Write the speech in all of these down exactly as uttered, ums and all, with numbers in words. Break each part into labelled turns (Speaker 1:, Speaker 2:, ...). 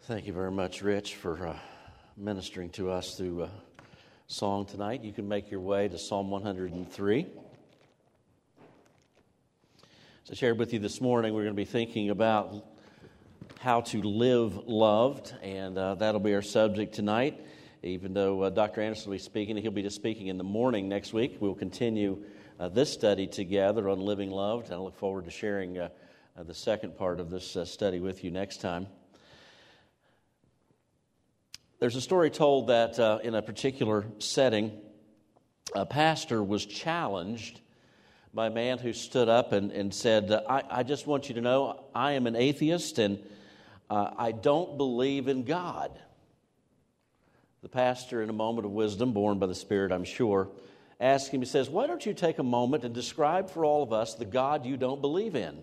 Speaker 1: Thank you very much, Rich, for uh, ministering to us through uh, song tonight. You can make your way to Psalm one hundred three. As I shared with you this morning, we're going to be thinking about how to live loved, and uh, that'll be our subject tonight. Even though uh, Doctor Anderson will be speaking, he'll be just speaking in the morning next week. We'll continue uh, this study together on living loved, and I look forward to sharing uh, uh, the second part of this uh, study with you next time. There's a story told that uh, in a particular setting, a pastor was challenged by a man who stood up and, and said, I, I just want you to know I am an atheist and uh, I don't believe in God. The pastor, in a moment of wisdom, born by the Spirit, I'm sure, asked him, he says, why don't you take a moment and describe for all of us the God you don't believe in?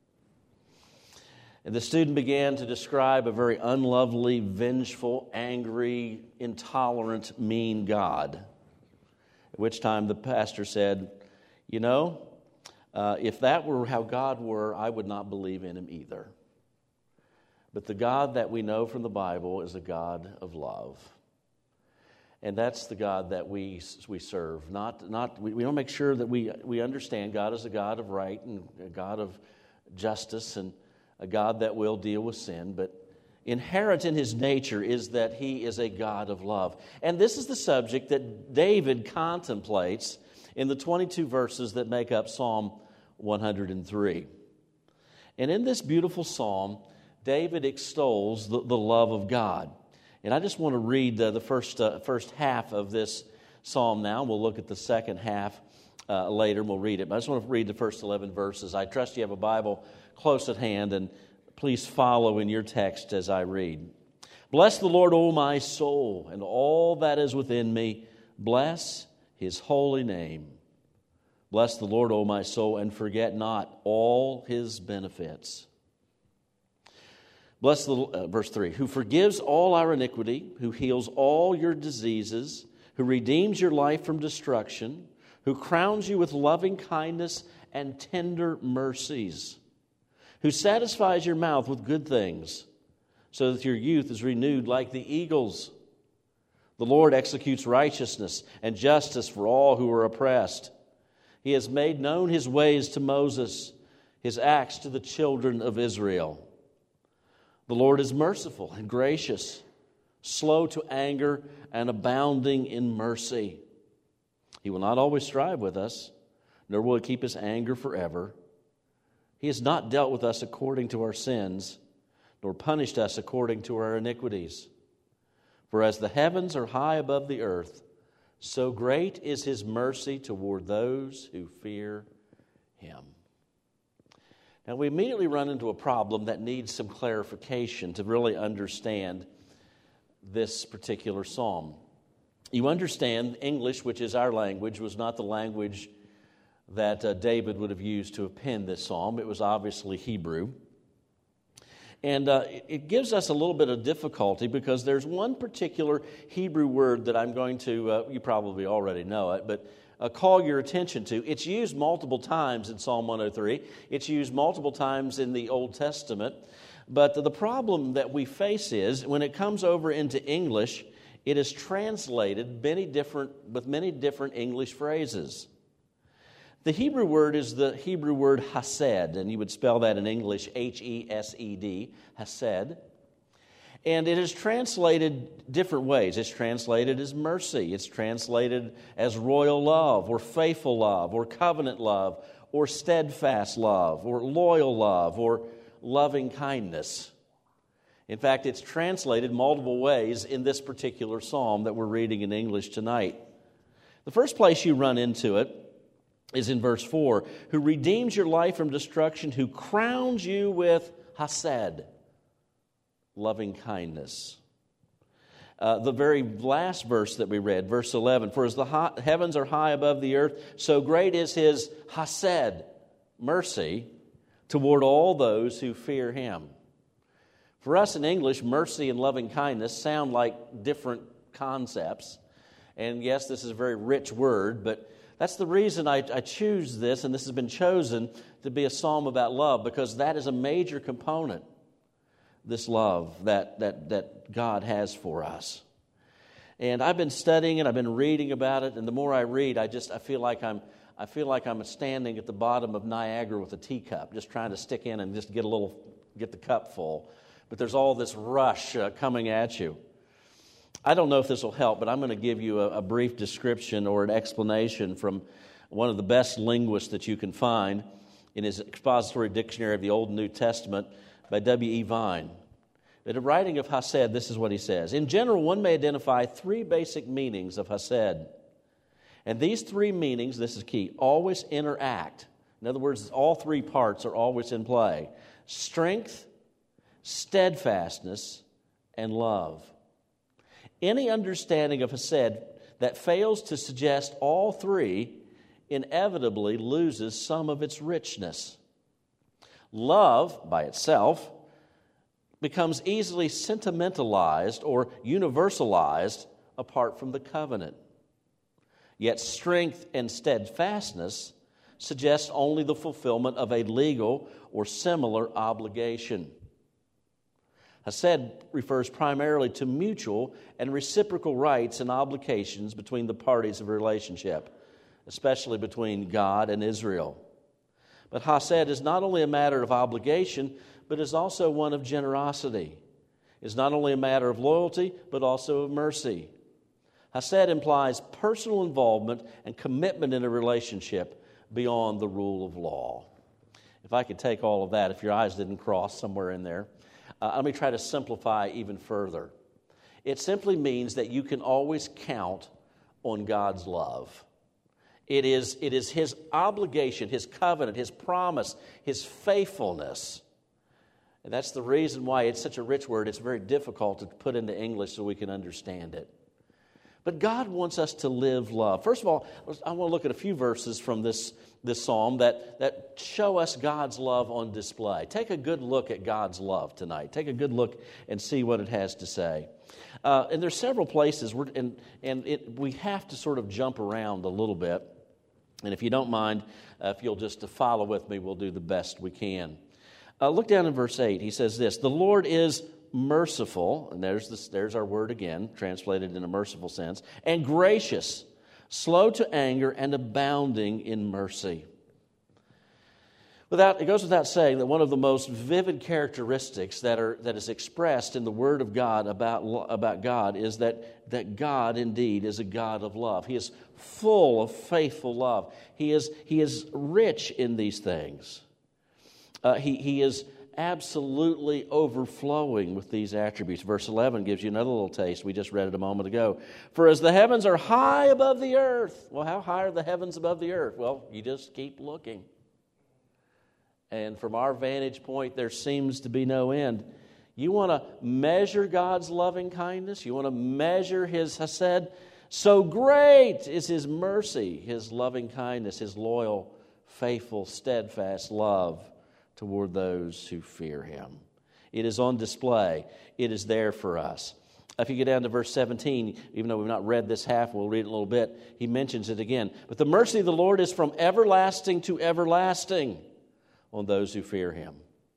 Speaker 1: And the student began to describe a very unlovely, vengeful, angry, intolerant, mean God. At which time the pastor said, you know, uh, if that were how God were, I would not believe in him either. But the God that we know from the Bible is a God of love. And that's the God that we we serve. Not not we, we don't make sure that we we understand God is a God of right and a God of justice and a God that will deal with sin, but inherent in his nature is that he is a God of love. And this is the subject that David contemplates in the twenty-two verses that make up Psalm one hundred three. And in this beautiful psalm, David extols the, the love of God. And I just want to read uh, the first uh, first half of this psalm now. We'll look at the second half uh, later, and we'll read it. But I just want to read the first eleven verses. I trust you have a Bible close at hand, and please follow in your text as I read. Bless the Lord, O my soul, and all that is within me. Bless his holy name. Bless the Lord, O my soul, and forget not all his benefits. Bless the, uh, verse three, who forgives all our iniquity, who heals all your diseases, who redeems your life from destruction, who crowns you with loving kindness and tender mercies, who satisfies your mouth with good things, so that your youth is renewed like the eagles. The Lord executes righteousness and justice for all who are oppressed. He has made known his ways to Moses, his acts to the children of Israel. The Lord is merciful and gracious, slow to anger and abounding in mercy. He will not always strive with us, nor will he keep his anger forever. He has not dealt with us according to our sins, nor punished us according to our iniquities. For as the heavens are high above the earth, so great is his mercy toward those who fear him. Now we immediately run into a problem that needs some clarification to really understand this particular psalm. You understand English, which is our language, was not the language that uh, David would have used to have penned this psalm. It was obviously Hebrew. And uh, it gives us a little bit of difficulty because there's one particular Hebrew word that I'm going to, uh, you probably already know it, but uh, call your attention to. It's used multiple times in Psalm one oh three. It's used multiple times in the Old Testament. But the problem that we face is when it comes over into English, it is translated many different with many different English phrases. The Hebrew word is the Hebrew word hesed, and you would spell that in English H E S E D, hesed. And it is translated different ways. It's translated as mercy. It's translated as royal love, or faithful love, or covenant love, or steadfast love, or loyal love, or loving kindness. In fact, it's translated multiple ways in this particular psalm that we're reading in English tonight. The first place you run into it is in verse four, who redeems your life from destruction, who crowns you with hesed, loving kindness. Uh, the very last verse that we read, verse eleven, for as the hot heavens are high above the earth, so great is his hesed, mercy, toward all those who fear him. For us in English, mercy and loving kindness sound like different concepts. And yes, this is a very rich word, but that's the reason I, I choose this, and this has been chosen to be a psalm about love, because that is a major component. this love that, that, that God has for us. And I've been studying it, I've been reading about it, and the more I read, I just I feel like I'm I feel like I'm standing at the bottom of Niagara with a teacup, just trying to stick in and just get a little get the cup full. But there's all this rush uh, coming at you. I don't know if this will help, but I'm going to give you a, a brief description or an explanation from one of the best linguists that you can find in his expository dictionary of the Old and New Testament by W E Vine. In a writing of Hesed, this is what he says. In general, one may identify three basic meanings of Hesed. And these three meanings, this is key, always interact. In other words, all three parts are always in play. Strength, steadfastness, and love. Any understanding of Hesed that fails to suggest all three inevitably loses some of its richness. Love, by itself, becomes easily sentimentalized or universalized apart from the covenant. Yet strength and steadfastness suggest only the fulfillment of a legal or similar obligation. Hesed refers primarily to mutual and reciprocal rights and obligations between the parties of a relationship, especially between God and Israel. But Hesed is not only a matter of obligation, but is also one of generosity. It's not only a matter of loyalty, but also of mercy. Hesed implies personal involvement and commitment in a relationship beyond the rule of law. If I could take all of that, if your eyes didn't cross somewhere in there, uh, let me try to simplify even further. It simply means that you can always count on God's love. It is, it is His obligation, His covenant, His promise, His faithfulness. And that's the reason why it's such a rich word. It's very difficult to put into English so we can understand it. But God wants us to live love. First of all, I want to look at a few verses from this, this psalm that, that show us God's love on display. Take a good look at God's love tonight. Take a good look and see what it has to say. Uh, and there's several places, where, and, and it, we have to sort of jump around a little bit. And if you don't mind, uh, if you'll just follow with me, we'll do the best we can. Uh, look down in verse eight. He says this, "The Lord is merciful," and there's this, there's our word again, translated in a merciful sense, "and gracious, slow to anger, and abounding in mercy." Without, it goes without saying that one of the most vivid characteristics that are that is expressed in the Word of God about, about God is that, that God indeed is a God of love. He is full of faithful love. He is, he is rich in these things. Uh, he, he is absolutely overflowing with these attributes. Verse eleven gives you another little taste. We just read it a moment ago. "For as the heavens are high above the earth." Well, how high are the heavens above the earth? Well, you just keep looking. And from our vantage point, there seems to be no end. You want to measure God's loving kindness? You want to measure His Hesed? So great is His mercy, His loving kindness, His loyal, faithful, steadfast love toward those who fear Him. It is on display. It is there for us. If you get down to verse seventeen, even though we've not read this half, we'll read it a little bit, he mentions it again. "But the mercy of the Lord is from everlasting to everlasting on those who fear Him."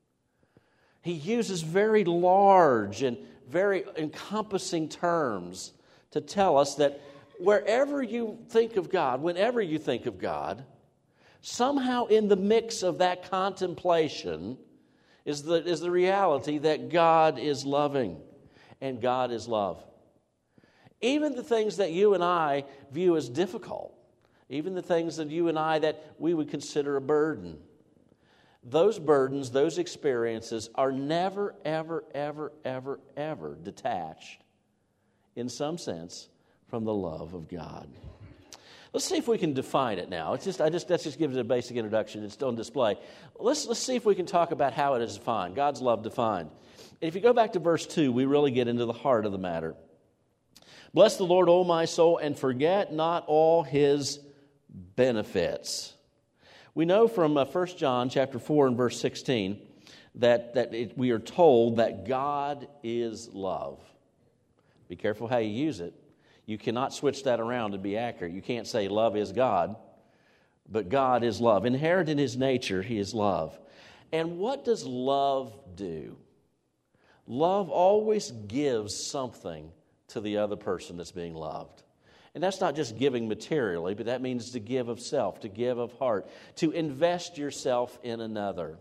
Speaker 1: He uses very large and very encompassing terms to tell us that wherever you think of God, whenever you think of God, somehow in the mix of that contemplation is the, is the reality that God is loving and God is love. Even the things that you and I view as difficult, even the things that you and I that we would consider a burden, those burdens, those experiences are never, ever, ever, ever, ever detached, in some sense, from the love of God. Let's see if we can define it now. It's just, I just, let's just give it a basic introduction. It's on display. Let's, let's see if we can talk about how it is defined, God's love defined. And if you go back to verse two, we really get into the heart of the matter. "Bless the Lord, O my soul, and forget not all His benefits." We know from uh, First John chapter four and verse sixteen that, that it, we are told that God is love. Be careful how you use it. You cannot switch that around to be accurate. You can't say love is God, but God is love. Inherent in His nature, He is love. And what does love do? Love always gives something to the other person that's being loved. And that's not just giving materially, but that means to give of self, to give of heart, to invest yourself in another.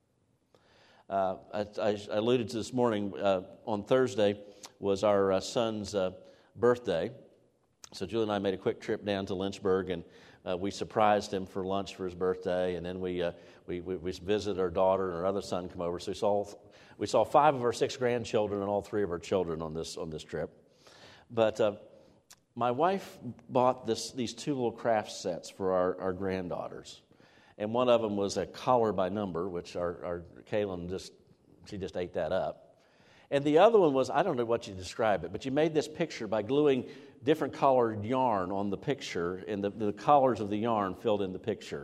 Speaker 1: Uh, I, I alluded to this morning, uh, on Thursday was our uh, son's uh, birthday. So Julie and I made a quick trip down to Lynchburg, and uh, we surprised him for lunch for his birthday. And then we uh, we, we we visited our daughter and our other son come over. So we saw we saw five of our six grandchildren and all three of our children on this on this trip. But uh, my wife bought this these two little craft sets for our, our granddaughters. And one of them was a collar by number, which our, our Kaylin just, she just ate that up. And the other one was, I don't know what you describe it, but you made this picture by gluing different colored yarn on the picture, and the, the colors of the yarn filled in the picture.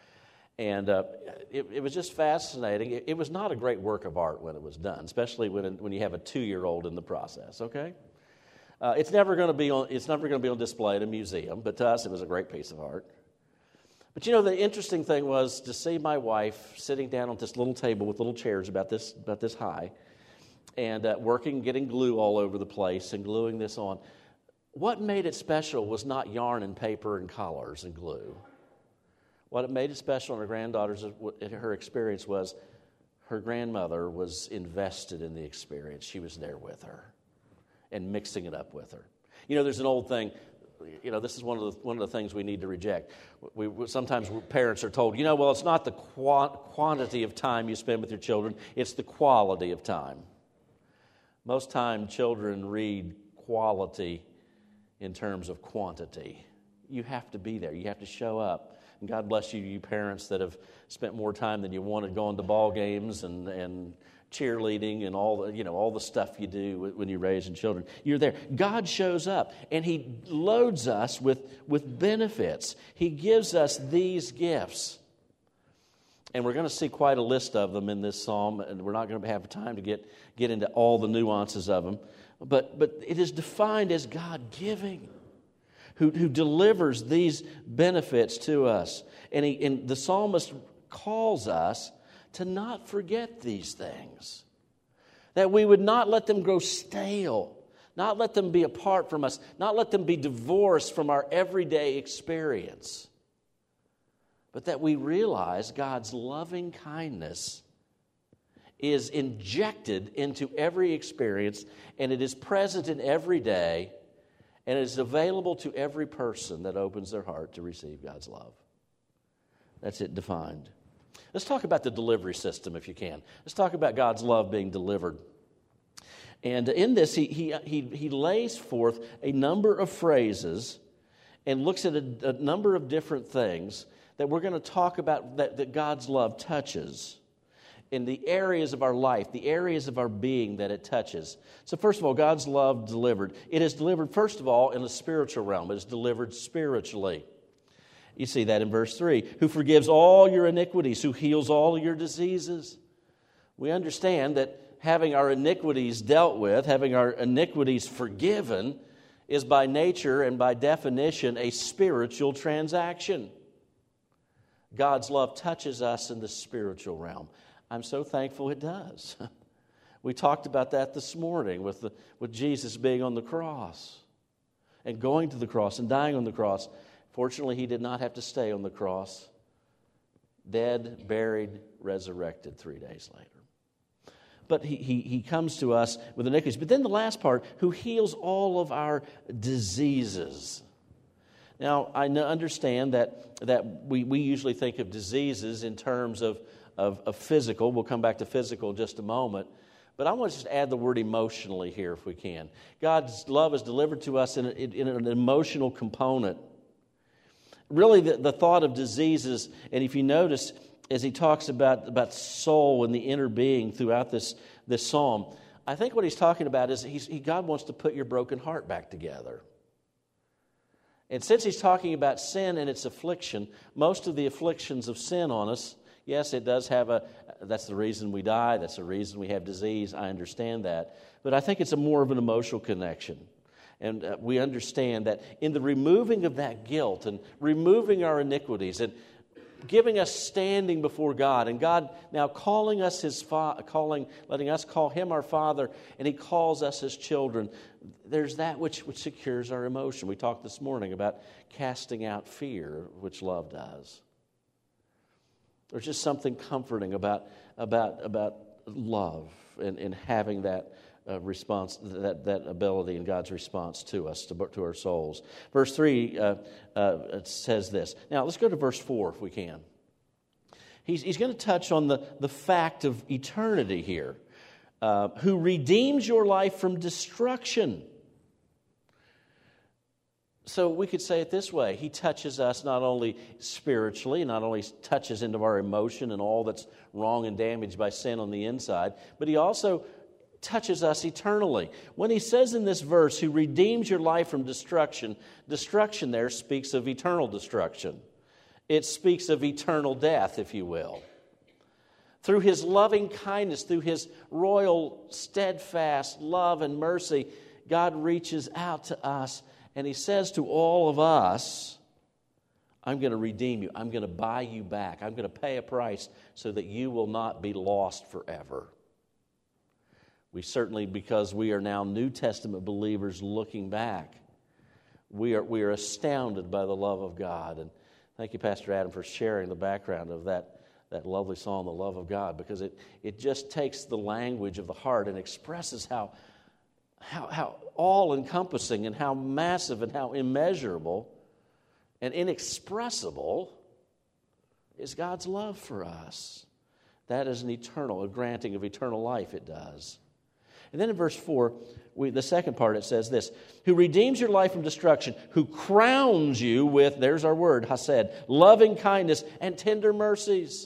Speaker 1: And uh, it, it was just fascinating. It, it was not a great work of art when it was done, especially when when you have a two-year-old in the process, okay? Uh, it's never going to be on, it's never going to be on display at a museum, but to us it was a great piece of art. But you know, the interesting thing was to see my wife sitting down on this little table with little chairs about this about this high, and uh, working, getting glue all over the place and gluing this on. What made it special was not yarn and paper and collars and glue. What it made it special in her granddaughter's, in her experience, was her grandmother was invested in the experience. She was there with her and mixing it up with her. You know, there's an old thing. You know, this is one of the one of the things we need to reject. We, we sometimes parents are told, you know, well, it's not the qua- quantity of time you spend with your children; it's the quality of time. Most time, children read quality in terms of quantity. You have to be there. You have to show up. And God bless you, you parents that have spent more time than you wanted going to ball games and and. cheerleading and all the, you know, all the stuff you do when you're raising children. You're there. God shows up and He loads us with, with benefits. He gives us these gifts. And we're going to see quite a list of them in this psalm, and we're not going to have time to get, get into all the nuances of them. But but it is defined as God giving, who, who delivers these benefits to us. And, he, and the psalmist calls us to not forget these things, that we would not let them grow stale, not let them be apart from us, not let them be divorced from our everyday experience, but that we realize God's loving kindness is injected into every experience, and it is present in every day, and it is available to every person that opens their heart to receive God's love. That's it defined. Let's talk about the delivery system, if you can. Let's talk about God's love being delivered. And in this, he he he, he lays forth a number of phrases and looks at a, a number of different things that we're going to talk about that, that God's love touches in the areas of our life, the areas of our being that it touches. So first of all, God's love delivered. It is delivered, first of all, in the spiritual realm. It is delivered spiritually. You see that in verse three. Who forgives all your iniquities, who heals all your diseases. We understand that having our iniquities dealt with, having our iniquities forgiven, is by nature and by definition a spiritual transaction. God's love touches us in the spiritual realm. I'm so thankful it does. We talked about that this morning with, the, with Jesus being on the cross and going to the cross and dying on the cross. Fortunately, He did not have to stay on the cross. Dead, buried, resurrected three days later. But he, he, he comes to us with iniquities. But then the last part, who heals all of our diseases. Now, I understand that, that we, we usually think of diseases in terms of, of, of physical. We'll come back to physical in just a moment. But I want to just add the word emotionally here if we can. God's love is delivered to us in, in, in an emotional component. Really, the, the thought of diseases, and if you notice, as he talks about, about soul and the inner being throughout this, this psalm, I think what he's talking about is he's, he, God wants to put your broken heart back together. And since he's talking about sin and its affliction, most of the afflictions of sin on us, yes, it does have a, that's the reason we die, that's the reason we have disease, I understand that. But I think it's a more of an emotional connection. And uh, we understand that in the removing of that guilt and removing our iniquities, and giving us standing before God, and God now calling us His fa- calling, letting us call Him our Father, and He calls us His children. There's that which, which secures our emotion. We talked this morning about casting out fear, which love does. There's just something comforting about about about love and, and having that uh, response, that that ability in God's response to us, to, to our souls. Verse three uh, uh, it says this. Now let's go to verse four if we can. He's he's going to touch on the the fact of eternity here. Uh, who redeems your life from destruction. So we could say it this way. He touches us not only spiritually, not only touches into our emotion and all that's wrong and damaged by sin on the inside, but He also touches us eternally. When He says in this verse, who redeems your life from destruction, destruction there speaks of eternal destruction. It speaks of eternal death, if you will. Through His loving kindness, through His royal, steadfast love and mercy, God reaches out to us and He says to all of us, I'm going to redeem you. I'm going to buy you back. I'm going to pay a price so that you will not be lost forever. We certainly, because we are now New Testament believers looking back, we are, we are astounded by the love of God. And thank you, Pastor Adam, for sharing the background of that That lovely song, The Love of God, because it, it just takes the language of the heart and expresses how, how, how all-encompassing and how massive and how immeasurable and inexpressible is God's love for us. That is an eternal, a granting of eternal life, it does. And then in verse four, we, the second part, it says this, who redeems your life from destruction, who crowns you with, there's our word, hased, loving kindness and tender mercies.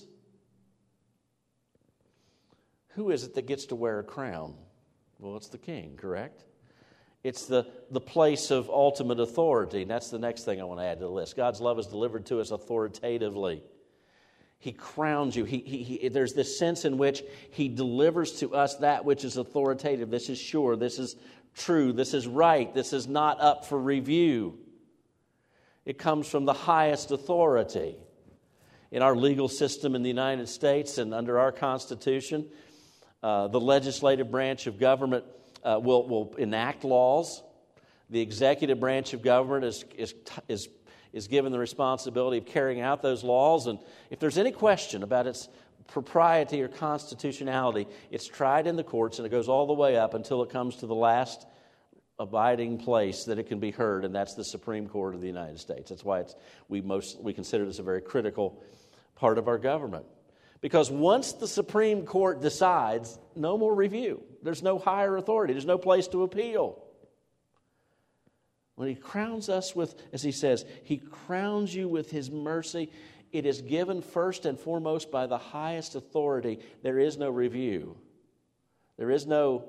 Speaker 1: Who is it that gets to wear a crown? Well, it's the king, correct? It's the, the place of ultimate authority. And that's the next thing I want to add to the list. God's love is delivered to us authoritatively. He crowns you. He, he, he, there's this sense in which He delivers to us that which is authoritative. This is sure. This is true. This is right. This is not up for review. It comes from the highest authority. In our legal system in the United States and under our Constitution, Uh, the legislative branch of government uh, will, will enact laws. The executive branch of government is, is, is, is given the responsibility of carrying out those laws. And if there's any question about its propriety or constitutionality, it's tried in the courts and it goes all the way up until it comes to the last abiding place that it can be heard, and that's the Supreme Court of the United States. That's why it's, we, most, we consider this a very critical part of our government. Because once the Supreme Court decides, no more review. There's no higher authority. There's no place to appeal. When He crowns us with, as He says, He crowns you with His mercy. It is given first and foremost by the highest authority. There is no review. There is no,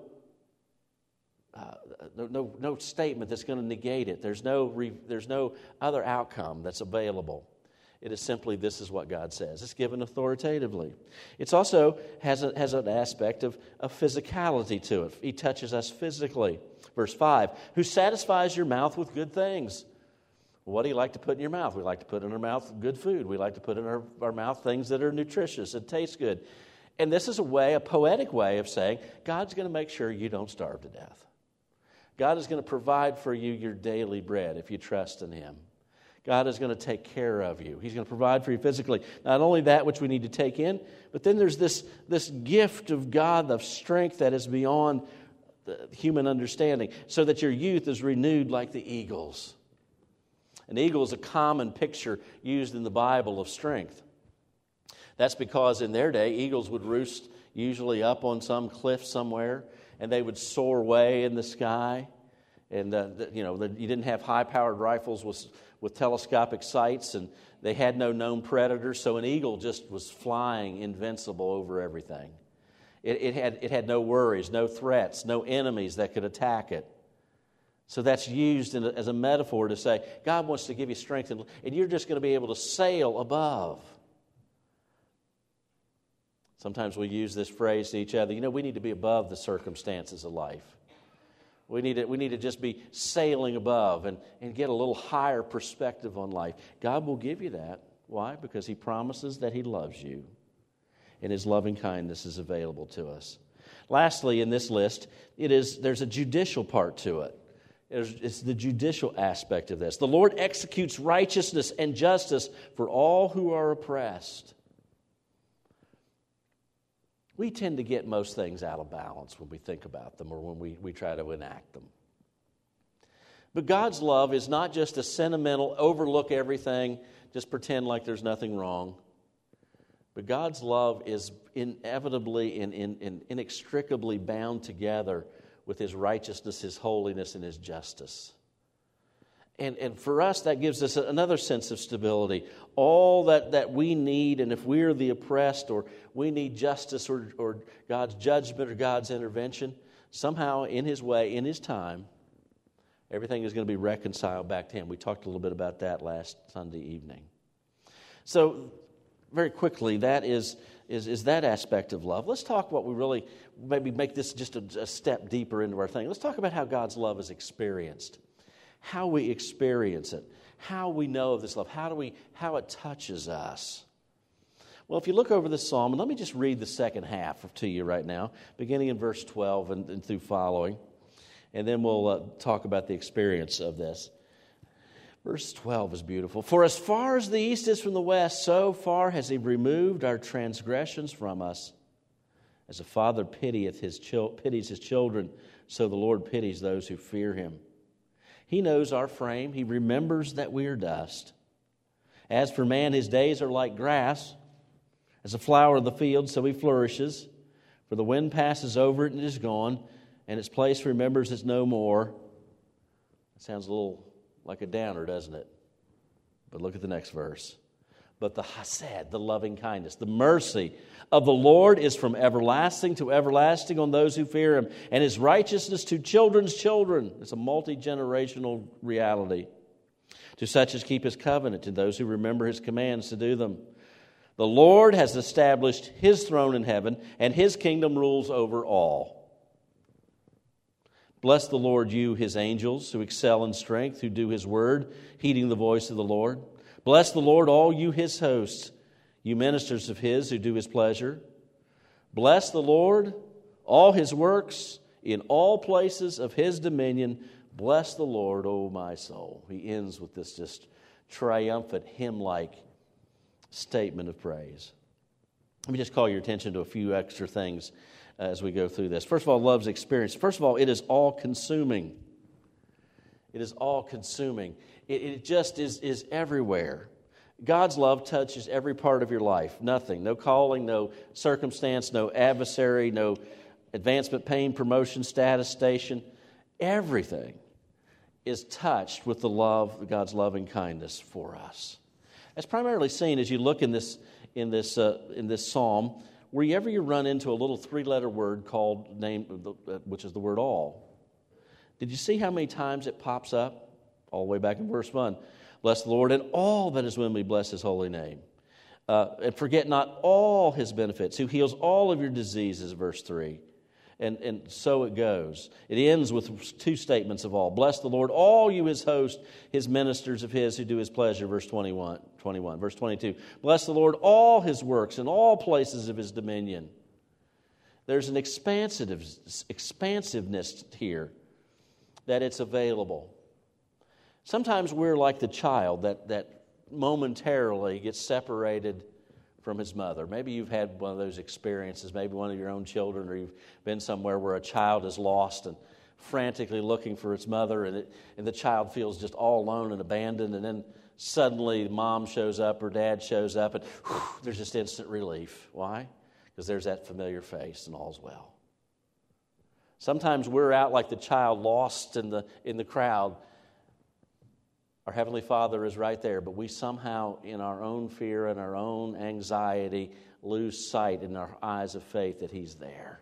Speaker 1: uh, no, no, no statement that's going to negate it. There's no, re, there's no other outcome that's available. It is simply, this is what God says. It's given authoritatively. It also has, a, has an aspect of, of physicality to it. He touches us physically. Verse five, who satisfies your mouth with good things. What do you like to put in your mouth? We like to put in our mouth good food. We like to put in our, our mouth things that are nutritious and taste good. And this is a way, a poetic way of saying, God's going to make sure you don't starve to death. God is going to provide for you your daily bread if you trust in Him. God is going to take care of you. He's going to provide for you physically. Not only that which we need to take in, but then there's this, this gift of God of strength that is beyond the human understanding, so that your youth is renewed like the eagles. An eagle is a common picture used in the Bible of strength. That's because in their day, eagles would roost usually up on some cliff somewhere, and they would soar way in the sky. And, uh, the, you know, the, you didn't have high-powered rifles with, with telescopic sights, and they had no known predators, so an eagle just was flying invincible over everything. It, it, had, it had no worries, no threats, no enemies that could attack it. So that's used in a, as a metaphor to say, God wants to give you strength, and, and you're just going to be able to sail above. Sometimes we use this phrase to each other, you know, we need to be above the circumstances of life. We need to, we need to just be sailing above and, and get a little higher perspective on life. God will give you that. Why? Because He promises that He loves you, and His loving kindness is available to us. Lastly, in this list, it is there's a judicial part to it. It's, it's the judicial aspect of this. The Lord executes righteousness and justice for all who are oppressed. We tend to get most things out of balance when we think about them or when we, we try to enact them. But God's love is not just a sentimental, overlook everything, just pretend like there's nothing wrong. But God's love is inevitably and in, in, inextricably bound together with His righteousness, His holiness, and His justice. And, and for us, that gives us another sense of stability. All that, that we need, and if we're the oppressed or we need justice or, or God's judgment or God's intervention, somehow in His way, in His time, everything is going to be reconciled back to Him. We talked a little bit about that last Sunday evening. So, very quickly, that is, is, is that aspect of love. Let's talk what we really, maybe make this just a, a step deeper into our thing. Let's talk about how God's love is experienced. How we experience it. How we know of this love. How do we, how it touches us. Well, if you look over this psalm, and let me just read the second half to you right now, beginning in verse twelve and, and through following. And then we'll uh, talk about the experience of this. Verse twelve is beautiful. For as far as the east is from the west, so far has He removed our transgressions from us. As a father pitieth his chil- pities his children, so the Lord pities those who fear Him. He knows our frame. He remembers that we are dust. As for man, his days are like grass. As a flower of the field, so he flourishes. For the wind passes over it and it is gone, and its place remembers it no more. It sounds a little like a downer, doesn't it? But look at the next verse. But the chesed, the loving kindness, the mercy of the Lord is from everlasting to everlasting on those who fear Him, and His righteousness to children's children. It's a multi-generational reality. To such as keep His covenant, to those who remember His commands to do them. The Lord has established His throne in heaven, and His kingdom rules over all. Bless the Lord, you, His angels, who excel in strength, who do His word, heeding the voice of the Lord. Bless the Lord, all you His hosts, you ministers of His who do His pleasure. Bless the Lord, all His works, in all places of His dominion. Bless the Lord, O my soul. He ends with this just triumphant, hymn-like statement of praise. Let me just call your attention to a few extra things as we go through this. First of all, love's experience. First of all, it is all-consuming. It is all-consuming. It, it just is, is everywhere. God's love touches every part of your life. Nothing. No calling, no circumstance, no adversary, no advancement, pain, promotion, status, station. Everything is touched with the love, God's loving kindness for us. That's primarily seen as you look in this in this uh, in this psalm. Wherever you run into a little three-letter word called name, which is the word all. Did you see how many times it pops up? All the way back in verse one. Bless the Lord and all that is within me, bless His holy name. Uh, and forget not all His benefits, who heals all of your diseases, verse three. And, and so it goes. It ends with two statements of all. Bless the Lord, all you His host, His ministers of His who do His pleasure, verse twenty-one. twenty-one. Verse twenty-two, bless the Lord, all His works in all places of His dominion. There's an expansive, expansiveness here that it's available. Sometimes we're like the child that, that momentarily gets separated from his mother. Maybe you've had one of those experiences, maybe one of your own children, or you've been somewhere where a child is lost and frantically looking for its mother, and, it, and the child feels just all alone and abandoned, and then suddenly mom shows up or dad shows up, and whew, there's just instant relief. Why? Because there's that familiar face and all's well. Sometimes we're out like the child lost in the in the crowd. Our Heavenly Father is right there, but we somehow, in our own fear and our own anxiety, lose sight in our eyes of faith that He's there.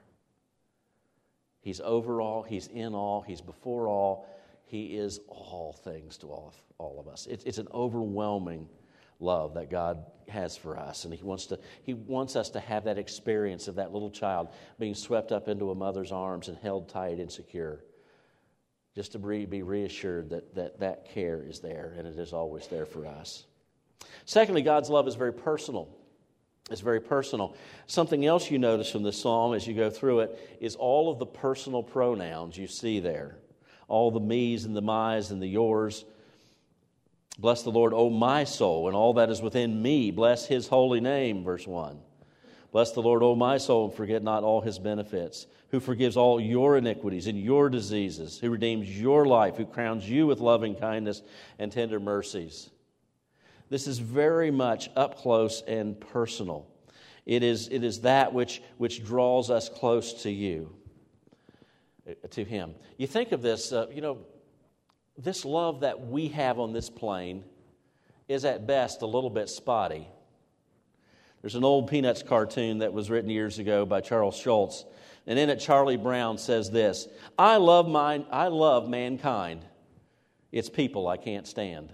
Speaker 1: He's over all, He's in all, He's before all. He is all things to all of, all of us. It, it's an overwhelming love that God has for us, and He wants to. He wants us to have that experience of that little child being swept up into a mother's arms and held tight and secure. Just to be reassured that, that that care is there, and it is always there for us. Secondly, God's love is very personal. It's very personal. Something else you notice from this psalm as you go through it is all of the personal pronouns you see there. All the me's and the my's and the yours. Bless the Lord, O my soul, and all that is within me. Bless his holy name, verse one. Bless the Lord, O my soul, and forget not all his benefits, who forgives all your iniquities and your diseases, who redeems your life, who crowns you with loving kindness and tender mercies. This is very much up close and personal. It is, it is that which, which draws us close to you, to him. You think of this, uh, you know, this love that we have on this plane is at best a little bit spotty. There's an old Peanuts cartoon that was written years ago by Charles Schulz, and in it Charlie Brown says this, I love mine, I love mankind. It's people I can't stand.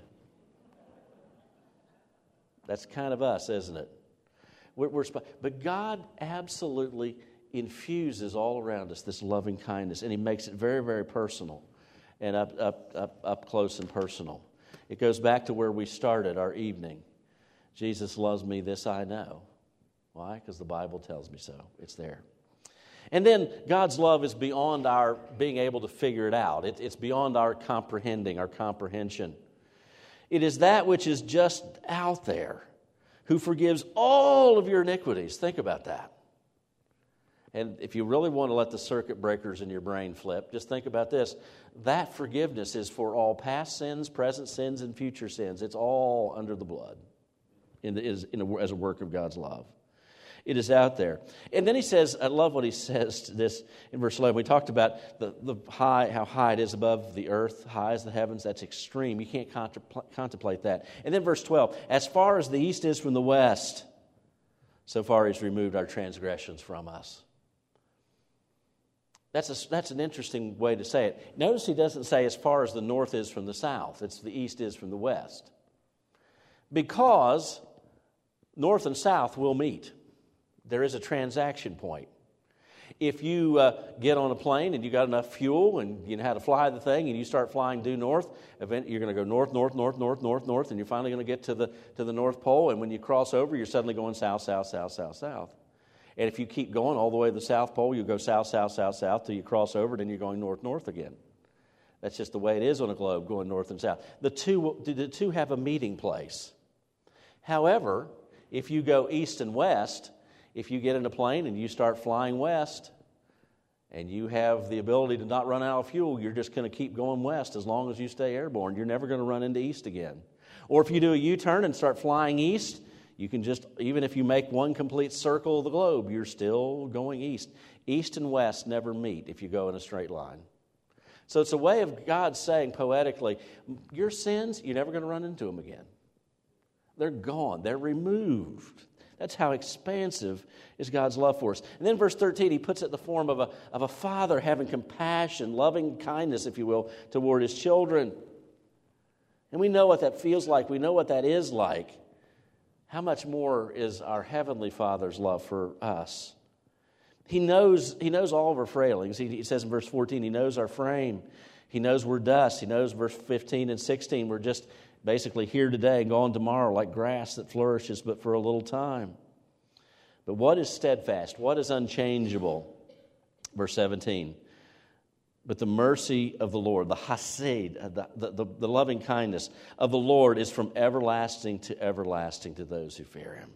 Speaker 1: That's kind of us, isn't it? We're, we're, but God absolutely infuses all around us this loving kindness, and he makes it very, very personal and up, up, up, up close and personal. It goes back to where we started our evening. Jesus loves me, this I know. Why? Because the Bible tells me so. It's there. And then God's love is beyond our being able to figure it out. It, it's beyond our comprehending, our comprehension. It is that which is just out there, who forgives all of your iniquities. Think about that. And if you really want to let the circuit breakers in your brain flip, just think about this. That forgiveness is for all past sins, present sins, and future sins. It's all under the blood in the, is, in a, as a work of God's love. It is out there. And then he says, I love what he says to this in verse eleven. We talked about the, the high, how high it is above the earth, high as the heavens. That's extreme. You can't contempl- contemplate that. And then verse twelve, as far as the east is from the west, so far he's removed our transgressions from us. That's a, that's an interesting way to say it. Notice he doesn't say as far as the north is from the south. It's the east is from the west. Because north and south will meet. There is a transaction point. If you uh, get on a plane and you got enough fuel and you know how to fly the thing and you start flying due north, event, you're going to go north, north, north, north, north, north, and you're finally going to get to the to the North Pole. And when you cross over, you're suddenly going south, south, south, south, south. And if you keep going all the way to the South Pole, you go south, south, south, south till you cross over, then you're going north, north again. That's just the way it is on a globe, going north and south. The two, the two have a meeting place. However, if you go east and west, if you get in a plane and you start flying west and you have the ability to not run out of fuel, you're just going to keep going west as long as you stay airborne. You're never going to run into east again. Or if you do a U-turn and start flying east, you can just, even if you make one complete circle of the globe, you're still going east. East and west never meet if you go in a straight line. So it's a way of God saying poetically, your sins, you're never going to run into them again. They're gone. They're removed. That's how expansive is God's love for us. And then verse thirteen, he puts it in the form of a, of a father having compassion, loving kindness, if you will, toward his children. And we know what that feels like. We know what that is like. How much more is our Heavenly Father's love for us? He knows, he knows all of our failings. He, he says in verse fourteen, he knows our frame. He knows we're dust. He knows verse fifteen and sixteen, we're just basically here today and gone tomorrow like grass that flourishes but for a little time. But what is steadfast? What is unchangeable? Verse seventeen. But the mercy of the Lord, the hased, the, the, the loving kindness of the Lord is from everlasting to everlasting to those who fear him.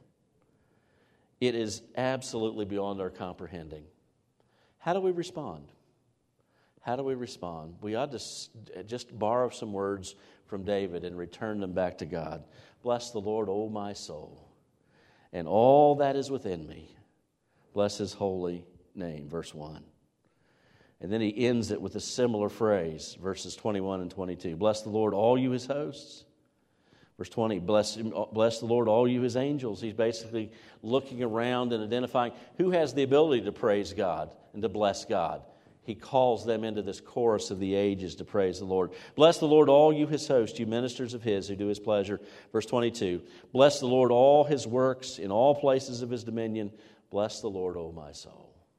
Speaker 1: It is absolutely beyond our comprehending. How do we respond? How do we respond? We ought to just borrow some words from David and return them back to God. Bless the Lord, O my soul, and all that is within me. Bless his holy name, verse one. And then he ends it with a similar phrase, verses twenty-one and twenty-two. Bless the Lord, all you his hosts. Verse twenty, bless, bless the Lord, all you his angels. He's basically looking around and identifying who has the ability to praise God and to bless God. He calls them into this chorus of the ages to praise the Lord. Bless the Lord, all you his hosts, you ministers of his who do his pleasure. Verse twenty-two, bless the Lord, all his works in all places of his dominion. Bless the Lord, O my soul.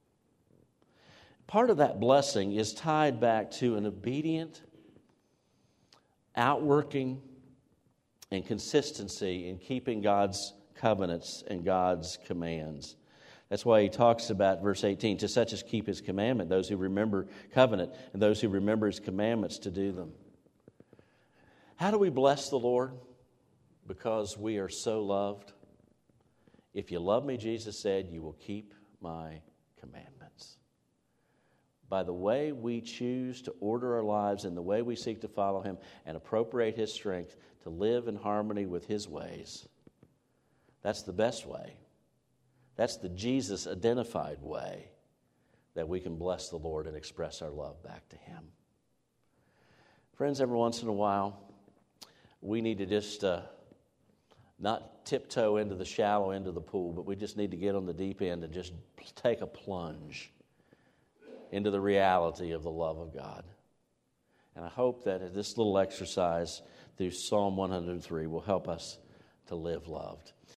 Speaker 1: Part of that blessing is tied back to an obedient, outworking, and consistency in keeping God's covenants and God's commands. That's why he talks about verse eighteen, to such as keep his commandment, those who remember covenant, and those who remember his commandments to do them. How do we bless the Lord? Because we are so loved. If you love me, Jesus said, you will keep my commandments. By the way we choose to order our lives and the way we seek to follow him and appropriate his strength to live in harmony with his ways, that's the best way. That's the Jesus-identified way that we can bless the Lord and express our love back to him. Friends, every once in a while, we need to just uh, not tiptoe into the shallow end of the pool, but we just need to get on the deep end and just take a plunge into the reality of the love of God. And I hope that this little exercise through Psalm one hundred three will help us to live loved.